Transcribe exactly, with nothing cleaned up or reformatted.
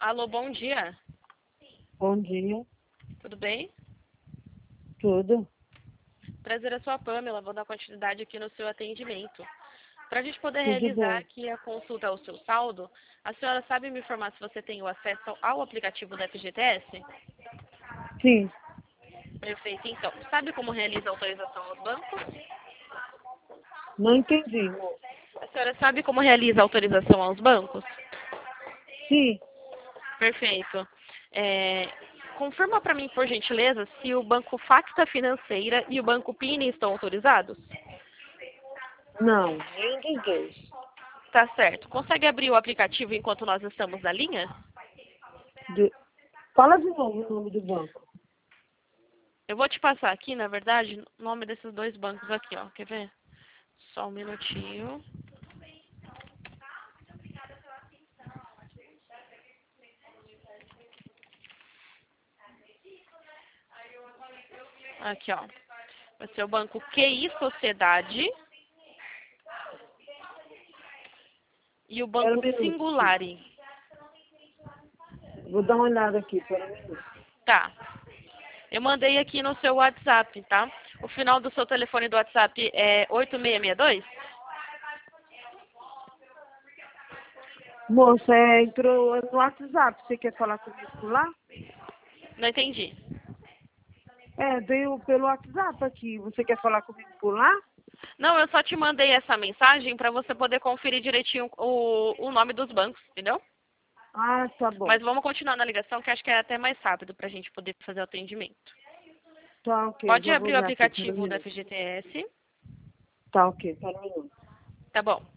Alô, bom dia. Bom dia, Tudo bem? tudo. Prazer, é sua Pamela. Vou dar continuidade aqui no seu atendimento. Para a gente poder Tudo realizar bem. aqui a consulta ao seu saldo, a senhora sabe me informar se você tem o acesso ao aplicativo da F G T S? Sim, Perfeito. Então, sabe como realiza a autorização aos bancos? não entendi, moço. A senhora sabe como realiza a autorização aos bancos? Sim, Perfeito. É, confirma para mim, por gentileza, se o banco Facta Financeira e o banco Pini estão autorizados? não, nenhum dos dois. Tá certo. Consegue abrir o aplicativo enquanto nós estamos na linha? Do... Fala de novo o nome do banco. Eu vou te passar aqui, na verdade, o nome desses dois bancos aqui, ó. Quer ver? Só um minutinho. Aqui, ó. Vai ser o banco Q I Sociedade e o Espera um banco minuto, filho. Singulari. Vou dar uma olhada aqui, espera um minuto. Tá. Eu mandei aqui no seu WhatsApp, tá? O final do seu telefone do WhatsApp é oito seis seis dois? Moça, é, entrou no WhatsApp. Você quer falar comigo por lá? Não entendi. É, veio pelo WhatsApp aqui. Você quer falar comigo por lá? Não, eu só te mandei essa mensagem para você poder conferir direitinho o, o nome dos bancos, entendeu? Ah, tá bom. Mas vamos continuar na ligação, que acho que é até mais rápido para a gente poder fazer o atendimento. Tá ok, Pode já vou abrir o olhar aqui, espera um aplicativo do minuto. F G T S. Tá ok, espera um minuto. Tá bom.